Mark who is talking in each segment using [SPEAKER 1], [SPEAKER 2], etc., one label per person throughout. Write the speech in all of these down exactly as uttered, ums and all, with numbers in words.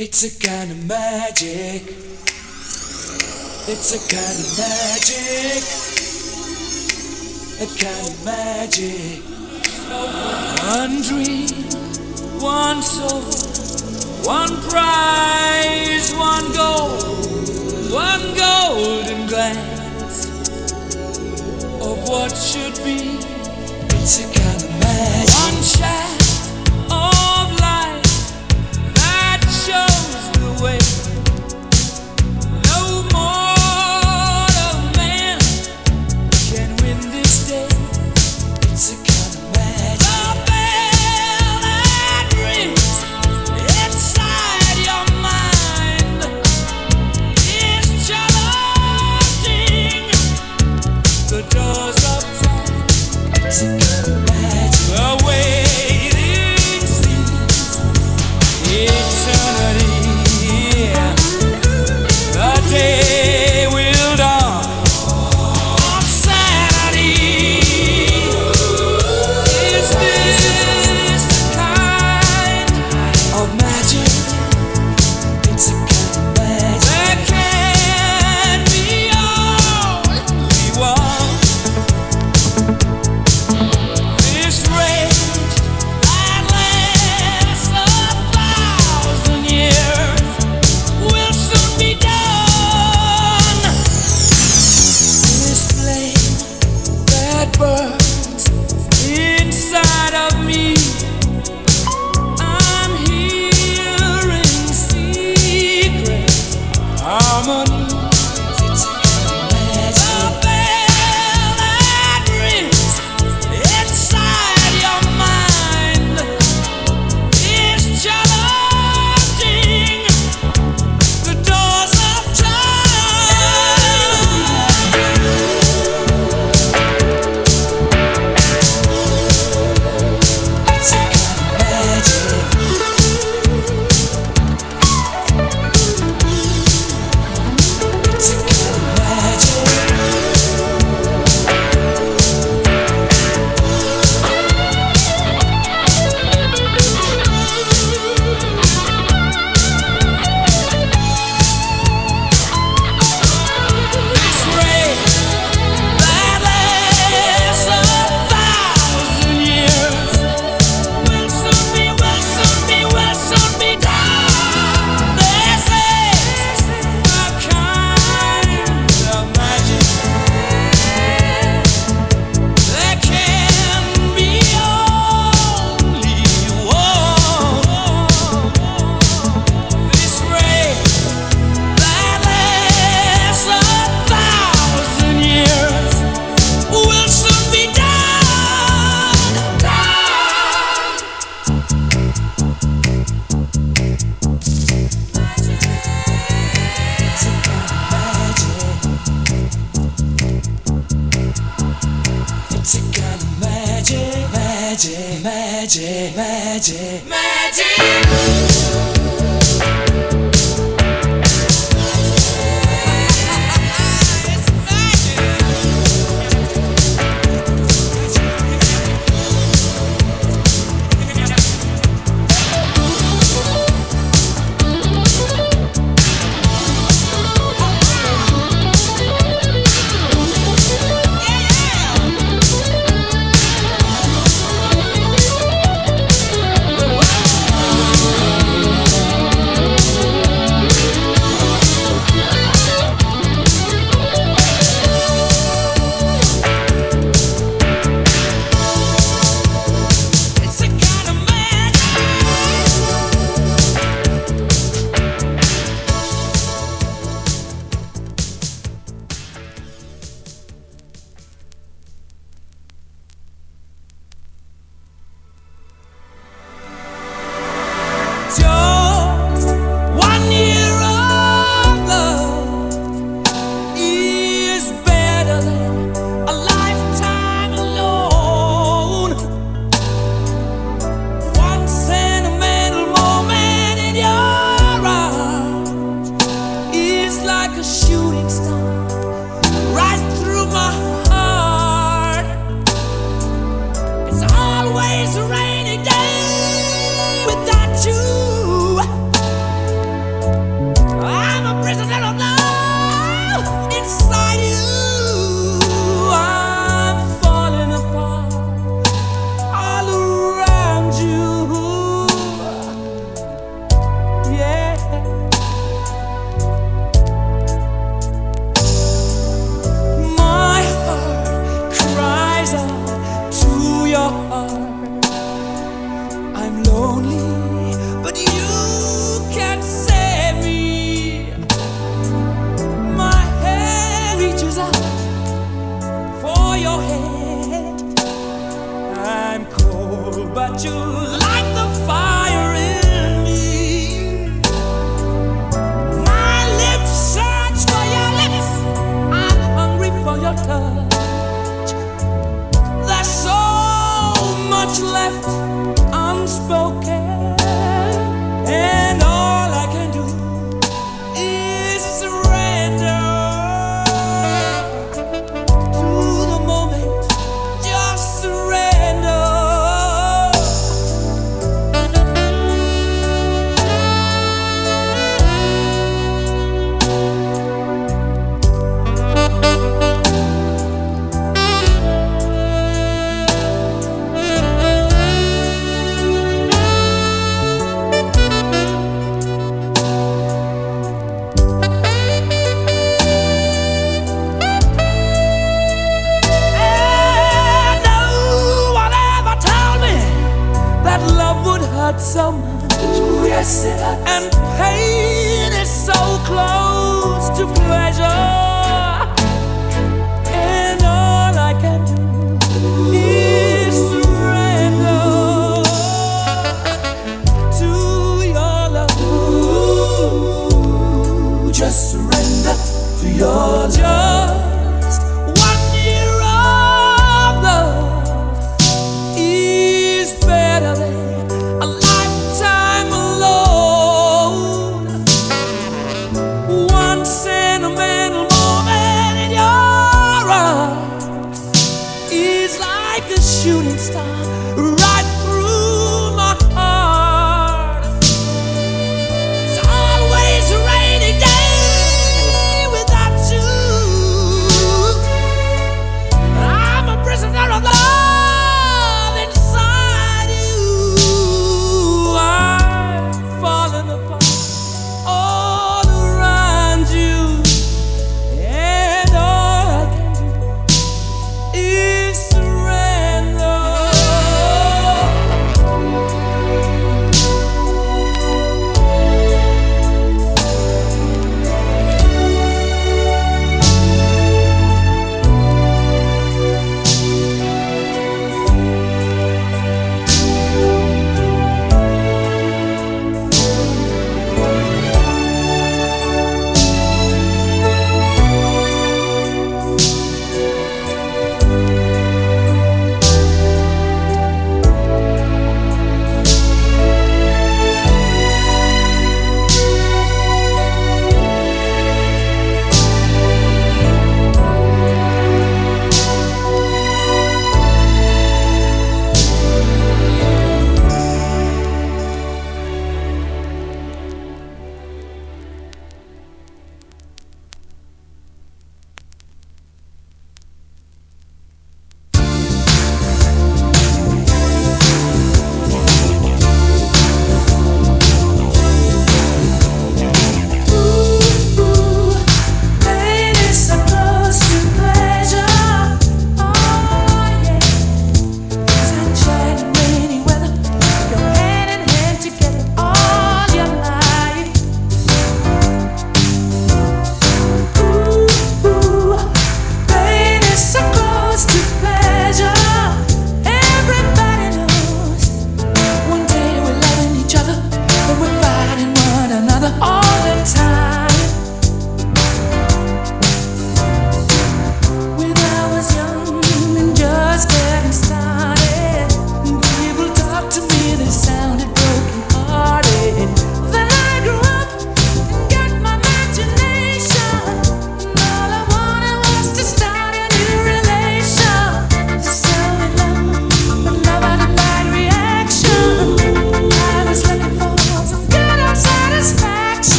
[SPEAKER 1] It's a kind of magic. It's a kind of magic. A kind of magic. One dream, one soul, one prize, one goal, one golden glance of what should be. It's a kind of magic. One shaft of light that shows the way. No mortal man can win this day. It's a kind of magic. The bell that rings inside your mind is challenging the doors of time. It's a kind of magic. The waiting seems eternity. The day will dawn on Saturday. Is this the kind of magic? It's a kind of magic. There can be only one. This rage that lasts a thousand years will soon be done. This flame that burns inside of me, I'm hearing secret harmonies. It's a kind of magic. The bell that rings inside your mind is challenging the doors of time. It's a kind of magic. It's a kind of magic. This ray that lasts a thousand years will soon be, will soon be, will soon be done. This is a kind of magic. There can be only one. This ray that lasts a thousand years will soon be done. It's a kind of magic. It's a kind of magic, magic, magic, magic, magic. It's a kind of magic. Just one year of love is better than a lifetime alone. One sentimental moment in your arms is like a shooting star right through my heart. It's always a rainy day without you. just surrender to your love. Just one year of love is better than a lifetime alone. One sentimental moment in your arms is like a shooting star right through my heart. It's always a rainy day without you.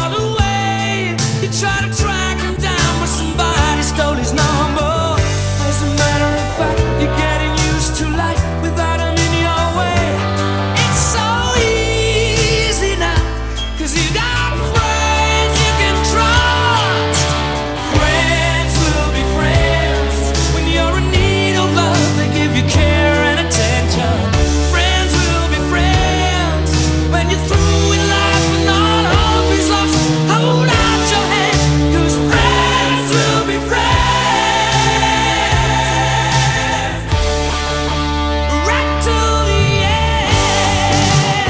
[SPEAKER 1] all away. You try to track him down, but somebody stole his number. As a matter of fact, you're getting used to life without him in your way. It's so easy now, 'cause you got friends you can trust. Friends will be friends. When you're in need of love, they give you care and attention. Friends will be friends. When you're through with life and all hope is lost, hold out your hand, 'cause friends will be friends. Right till the end.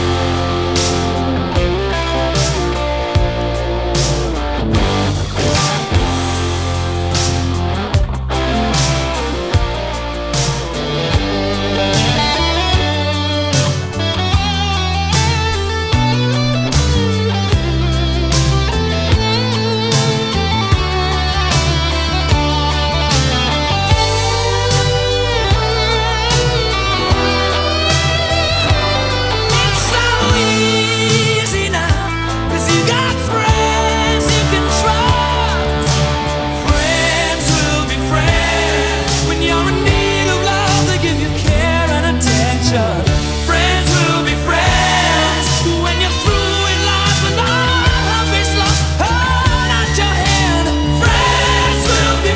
[SPEAKER 1] It's so easy now, 'cause you got friends you can trust. Friends will be friends. When you're in need of love, they give you care and attention. Friends will be friends. When you're through with life and all hope is lost, hold out your hand. Friends will be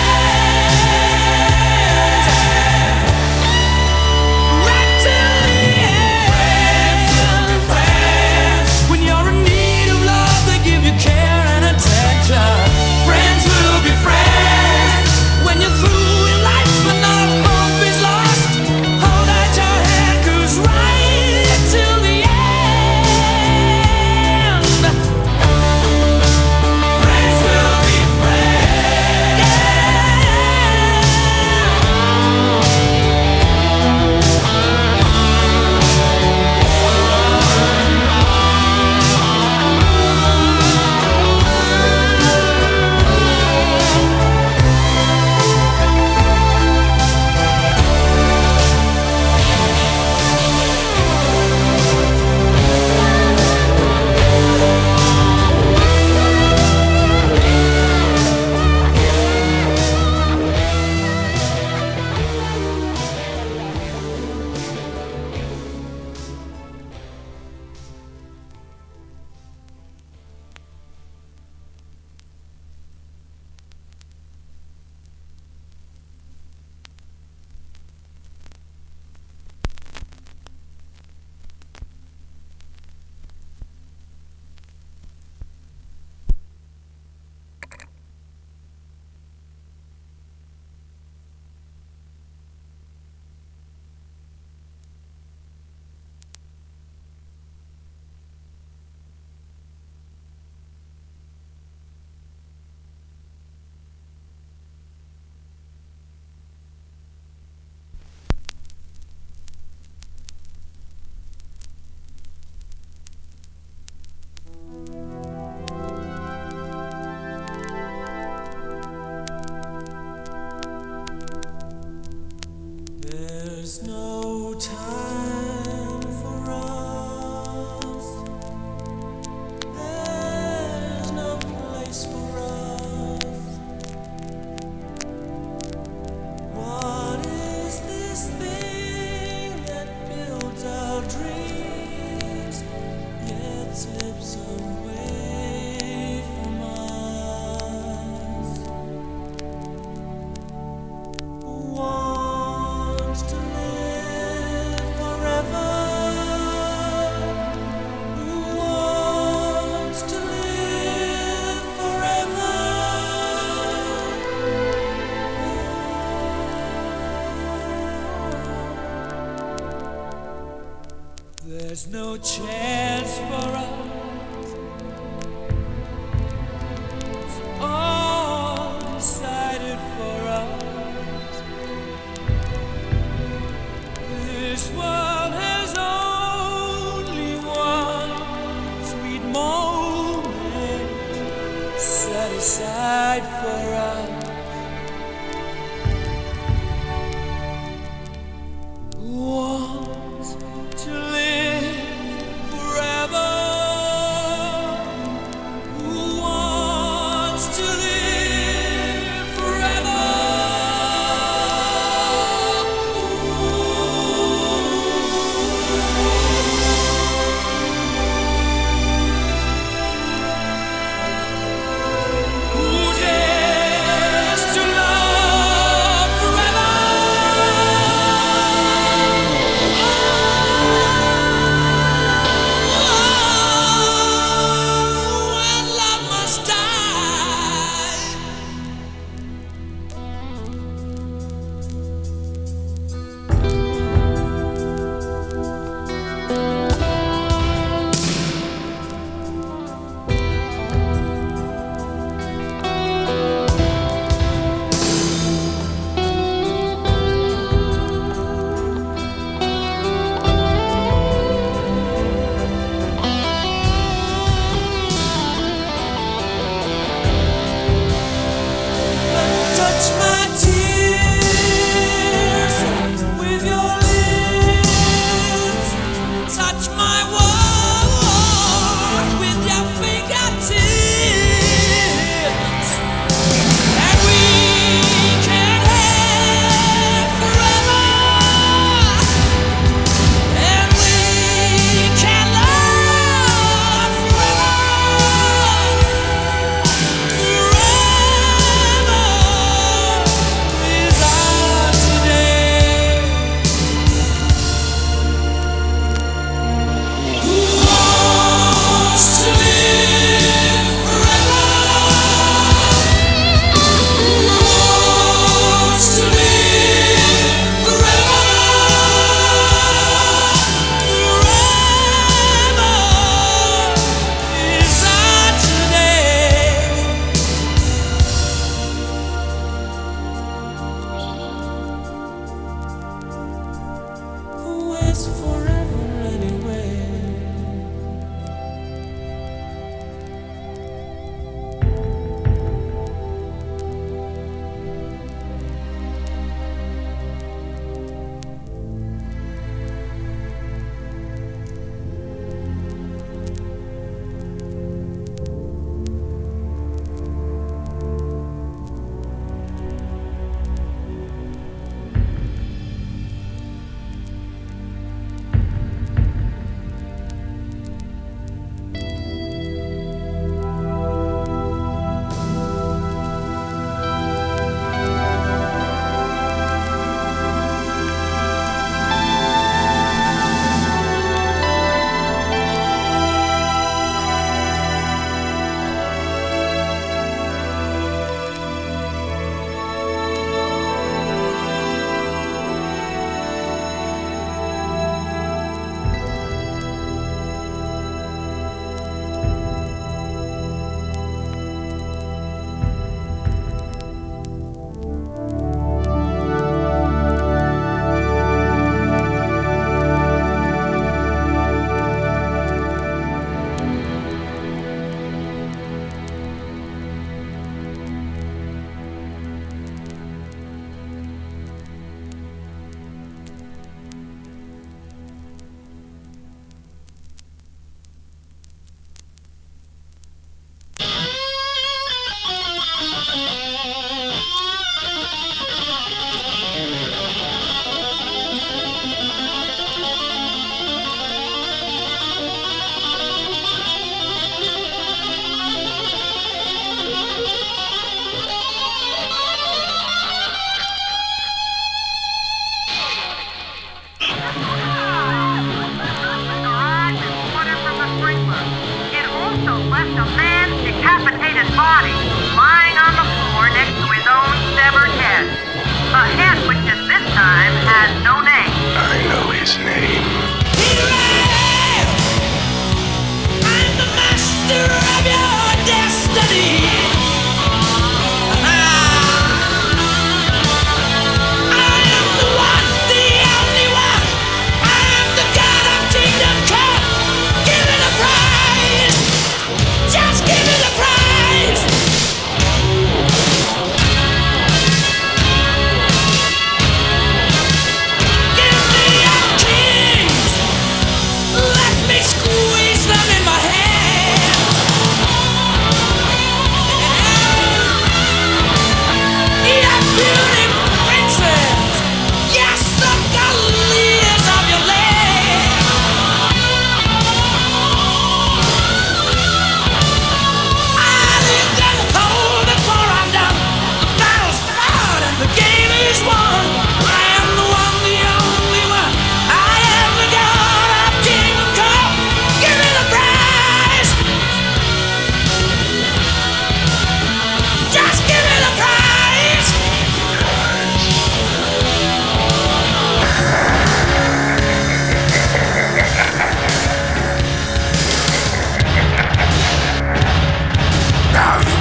[SPEAKER 1] friends. Right till the end. Friends will be friends. When you're in need of love, they give you care and attention. Friends will be friends. When you're through in life and all hope is lost, hold out your hand, 'cause right till the end. Friends will be friends. There's no time for us. There's no place for us. What is this thing that builds our dreams, yet slips away from us? Wants to live forever. Who wants to live forever? There's no chance for us. It's all decided for us. This world has only one sweet moment set aside for us. Want to live forever. Squeeze them in my hand.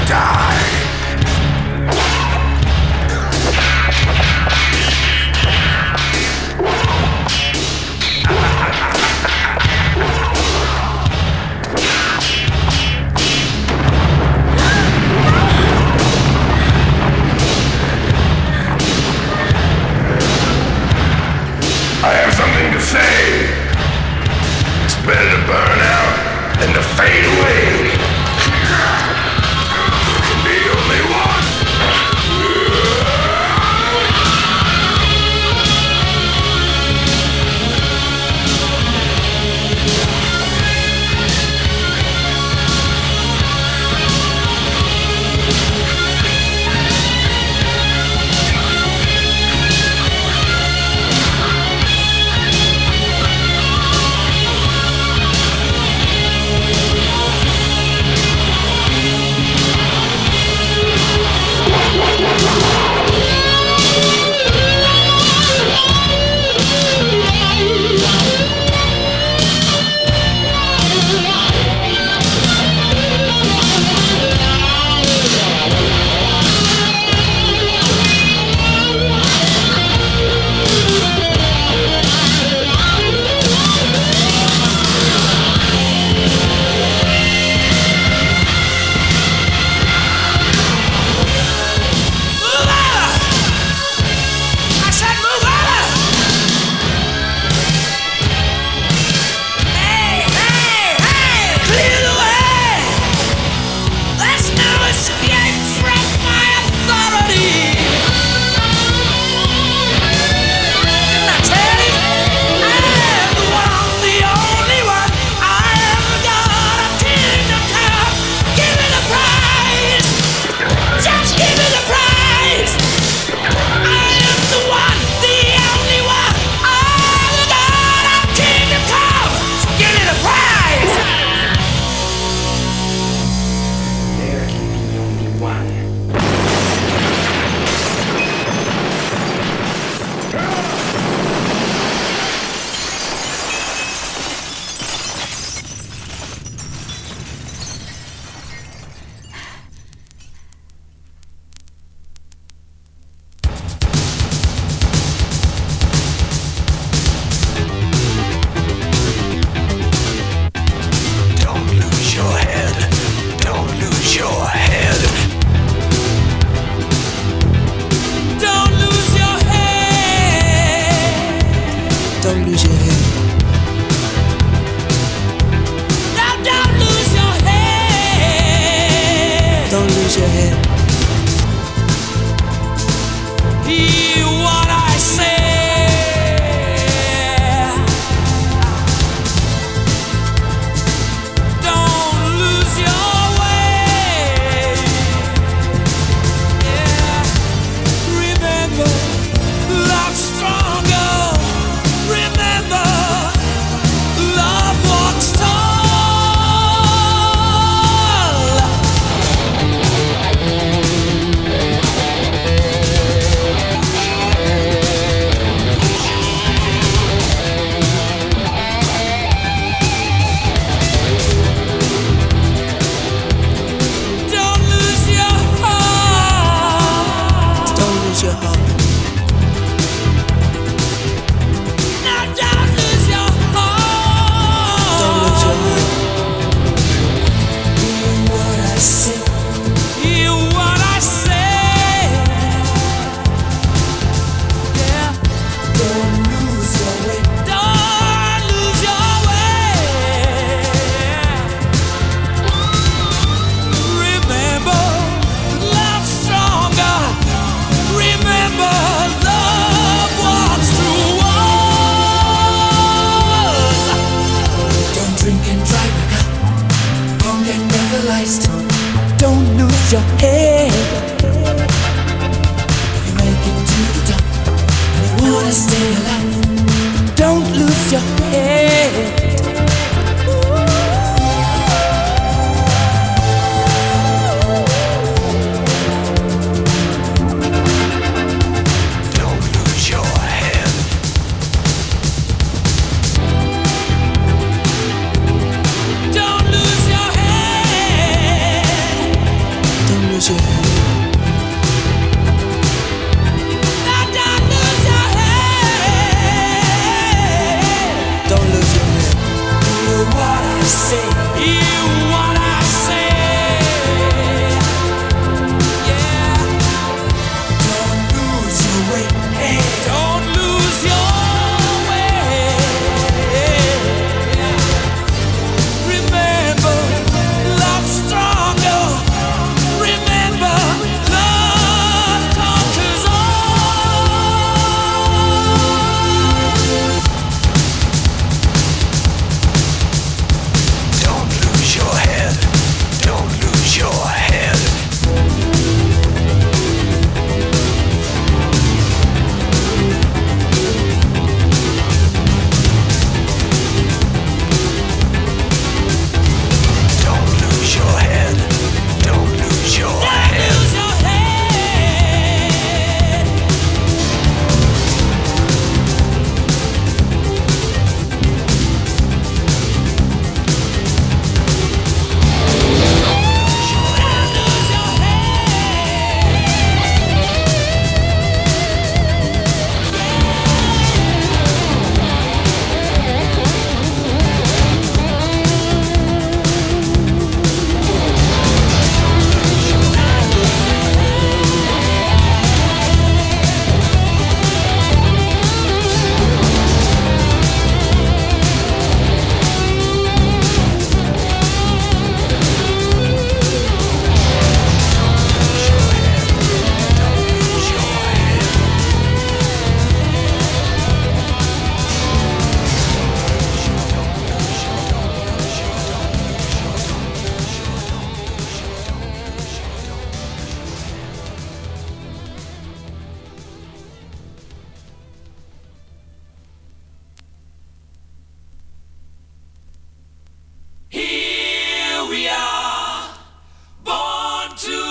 [SPEAKER 1] Don't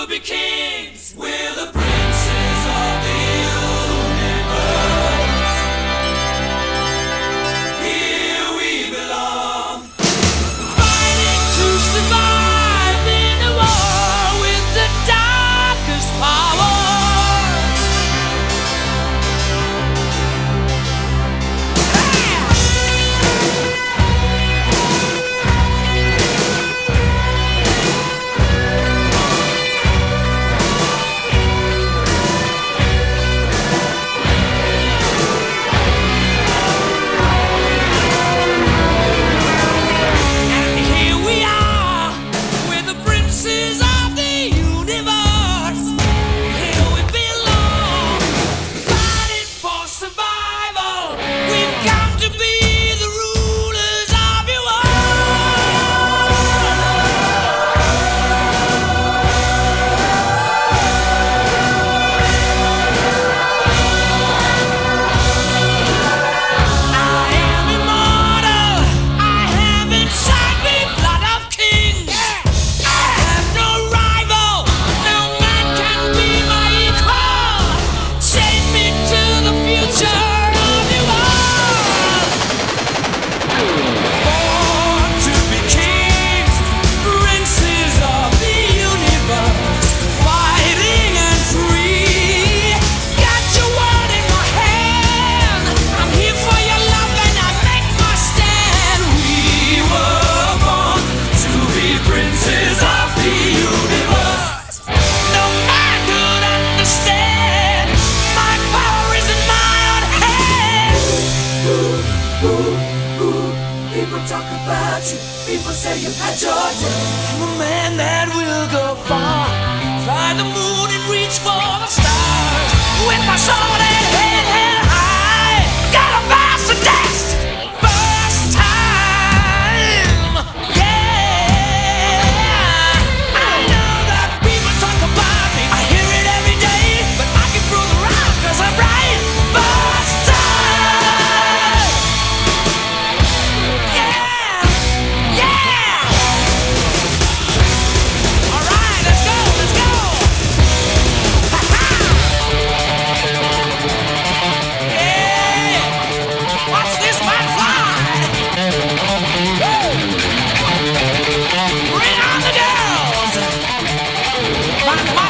[SPEAKER 1] to be kings. We're the princes of the universe. Here we belong. Fighting to survive in a war with the darkest power. People talk about you, people say you had your day. I'm a man that will go far, fly the moon and reach for the stars. With my sword and head held high, got a master test. First time, yeah. I know that people talk about me, I hear it every day, but I can prove it wrong, cause I'm right. First time. Bring on the girls! My, my